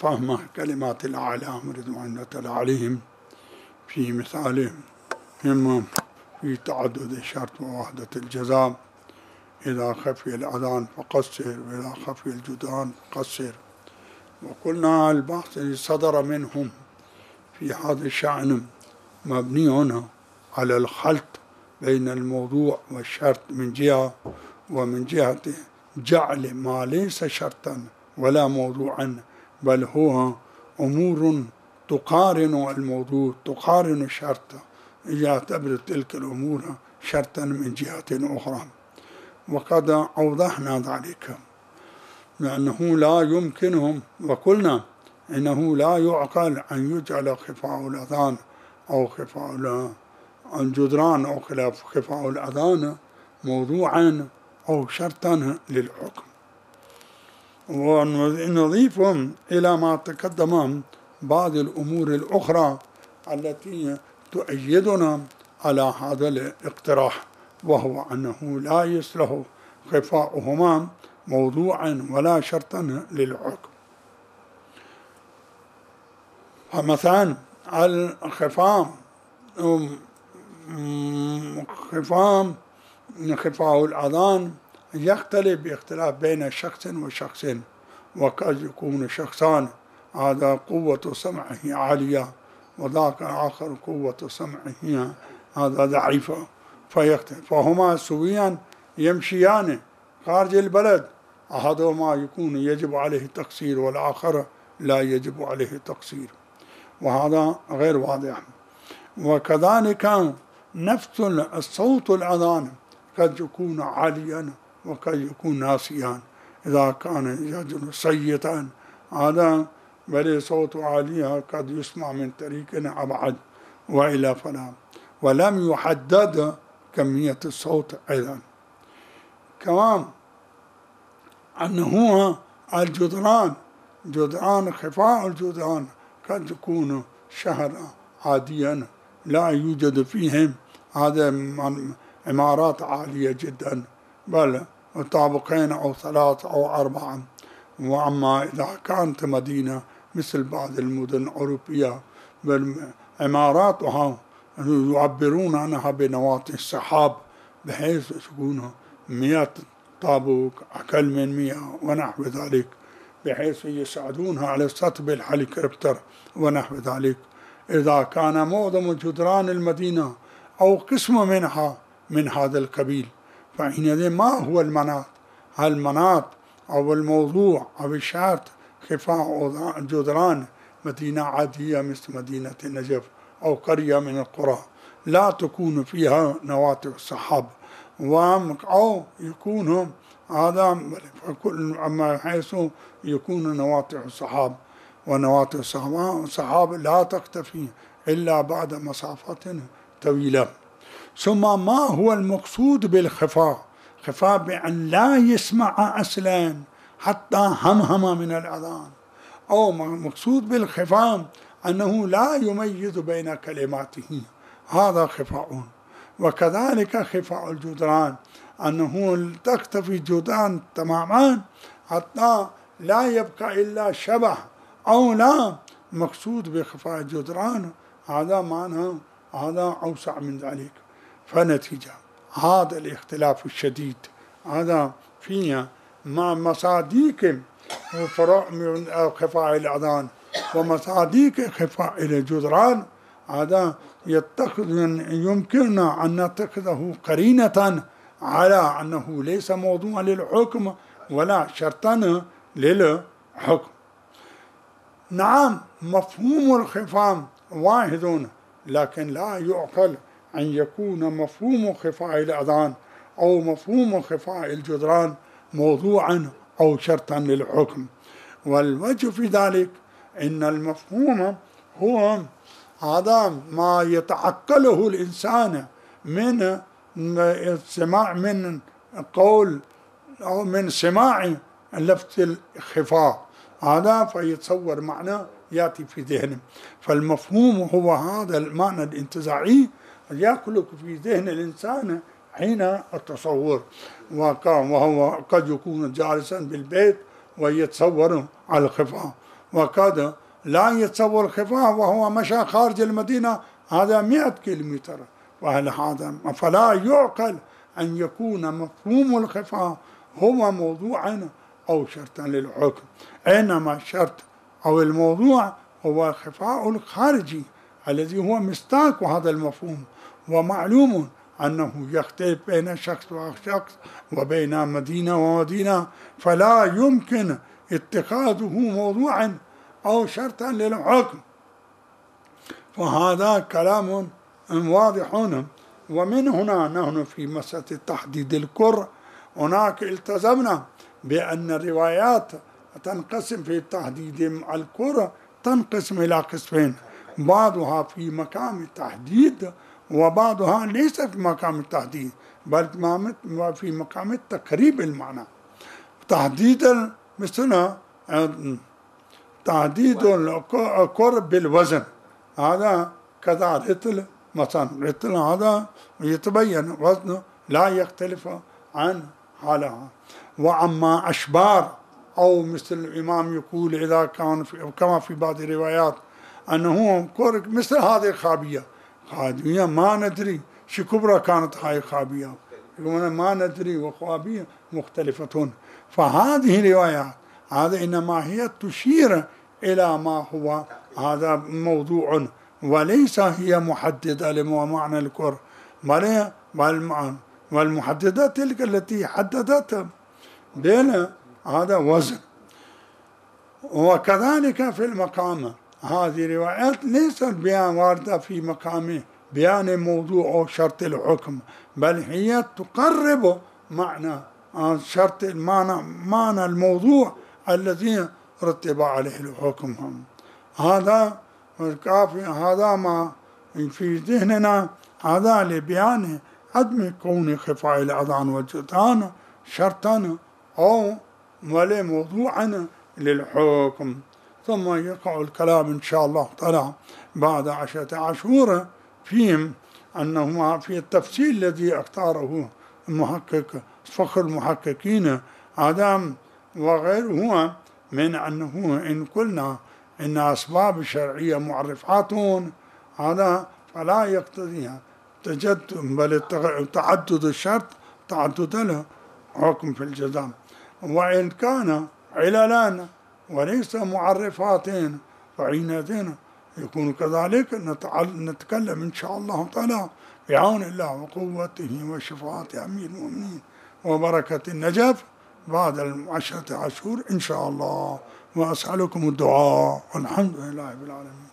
فهم كلمات الأعلام رضوان الله عليهم في مثالهم هم في تعدد الشرط ووحدة الجزاء. إذا خفي الأذان فقصر، وإذا خفي الجدران فقصر. وقلنا البحث الذي صدر منهم في هذا الشأن مبني على الخلط بين الموضوع والشرط من جهة، ومن جهة جعل ما ليس شرطا ولا موضوعا، بل هو أمور تقارن الموضوع، تقارن الشرط، يعتبر تلك الأمور شرطا من جهة أخرى. وقد أوضحنا ذلك، لأنه لا يمكنهم، وقلنا إنه لا يعقل أن يجعل خفاء الأذان أو خفاء الجدران أو خفاء الأذان موضوعا أو شرطا للحكم. ونضيف إلى ما تقدم بعض الأمور الأخرى التي تؤيدنا على هذا الاقتراح، وهو أنه لا يصلح خفاؤهما موضوعا ولا شرطا للحكم. فمثلا خفاء الأذان يختلف باختلاف بين شخص وشخص، وقد يكون شخصان هذا قوة سمعه عالية وذاك آخر قوة سمعه هذا ضعيفة، فيختلف، فهما سويا يمشيان خارج البلد، أحدهما يكون يجب عليه التقصير والآخر لا يجب عليه التقصير، وهذا غير واضح. وكذلك نفس الصوت الأذان قد يكون عاليا وقد يكون ناسيا. إذا كان الرجل صيتا هذا بل صوت عالية قد يسمع من طريق أبعد وإلى فلا، ولم يحدد كمية الصوت أيضا. كمان أنه الجدران خفاء الجدران قد يكون شهر عاديا لا يوجد فيهم هذا عمارات عالية جدا، بل طابقين أو ثلاث أو أربعة. وأما إذا كانت مدينة مثل بعض المدن الأوروبية عماراتها يعبرون عنها بنواة السحاب، بحيث تكون 100 طابق أقل من 100 ونحو ذلك، بحيث يساعدونها على سطب الهليكوبتر ونحو ذلك. إذا كان معظم جدران المدينة أو قسم منها من هذا القبيل، فحينئذ ما هو المناط؟ هل المناط أو الموضوع أو الشرط خفاء جدران مدينة عادية مثل مدينة النجف أو قرية من القرى لا تكون فيها نواتج السحاب، أو يكون هذا أما حيث يكون نواتج السحاب، ونواتج السحاب لا تختفي إلا بعد مسافة طويلة. ثم ما هو المقصود بالخفاء؟ خفاء بأن لا يسمع أصلا حتى همهم من الأذان، أو مقصود بالخفاء أنه لا يميز بين كلماته، هذا خفاء. وكذلك خفاء الجدران أنه تختفي الجدران تماما حتى لا يبقى إلا شبه أو لا. مقصود بخفاء الجدران هذا معنى، هذا أوسع من ذلك. فنتيجة هذا الاختلاف الشديد هذا فيها مع مصاديق خفاء الأذان ومصاديق خفاء الجدران، هذا يمكننا أن نتخذه قرينة على أنه ليس موضوعا للحكم ولا شرطا للحكم. نعم مفهوم الخفاء واحد، لكن لا يعقل أن يكون مفهوم خفاء الأذان أو مفهوم خفاء الجدران موضوعا أو شرطا للحكم. والوجه في ذلك إن المفهوم هو هذا ما يتعقله الإنسان من سماع، من قول أو من سماع لفظ الخفاء، هذا فيتصور معنى يأتي في ذهنه. فالمفهوم هو هذا المعنى الانتزاعي يخلق في ذهن الإنسان حين التصور، وهو قد يكون جالسا بالبيت ويتصور على الخفاء، وقد لا يتصور الخفاء وهو مشى خارج المدينة هذا 100 كيلومتر، فلا يعقل أن يكون مفهوم الخفاء هو موضوعا أو شرطا للحكم، إنما الشرط أو الموضوع هو الخفاء الخارجي الذي هو مصداق هذا المفهوم. ومعلوم أنه يختلف بين شخص وشخص وبين مدينة ومدينة، فلا يمكن اتخاذه موضوعا أو شرطا للحكم. فهذا كلام واضح هنا. ومن هنا نحن في مسألة تحديد الكر هناك التزمنا بأن الروايات تنقسم في تحديد الكر، تنقسم إلى قسمين، بعضها في مقام التحديد وبعضها ليس في مقام التحديد بل في مقام التقريب المعنى. تحديد مثل تحديد الكر بالوزن، هذا كذا رتل مثلا، رتل هذا يتبين وزنه لا يختلف عن حالها. وأما أشبار أو مثل الإمام يقول إذا كان كما في بعض الروايات أنه كر مثل هذه الخابية، خابية ما ندري شو كبرى كانت هاي خابية، ما ندري، وخابية مختلفتون. فهذه الروايات هذا إنما هي تشير إلى ما هو هذا موضوع، وليس هي محددة لمعنى الكر، والمحددة تلك التي حددت بين هذا وزن. وكذلك في المقام هذه الروايات ليست بيان واردة في مقام بيان موضوع أو شرط الحكم، بل هي تقرب معنى شرط معنى الموضوع الذي رتب عليه الحكم. هذا الكافي، هذا ما في ذهننا، هذا لبيان عدم كون خفاء الأذان والجدران شرطا أو موضوعا للحكم. ثم يقع الكلام إن شاء الله تعالى بعد 10 أشهر فيهم أنه في التفسير الذي اختاره المحقق فخر المحققين آدم وغيره من أنه إن قلنا إن أسباب الشرعية معرفات هذا فلا يقتضيها تجدد، بل تعدد الشرط تعدد له حكم في الجزاء. وإن كان عللان وليس معرفاتين فحينئذ يكون كذلك نتكلم إن شاء الله تعالى بعون الله وقوته وشفاعة أمير المؤمنين وبركة النجف بعد 10 أشهر إن شاء الله. وأسألكم الدعاء والحمد لله رب العالمين.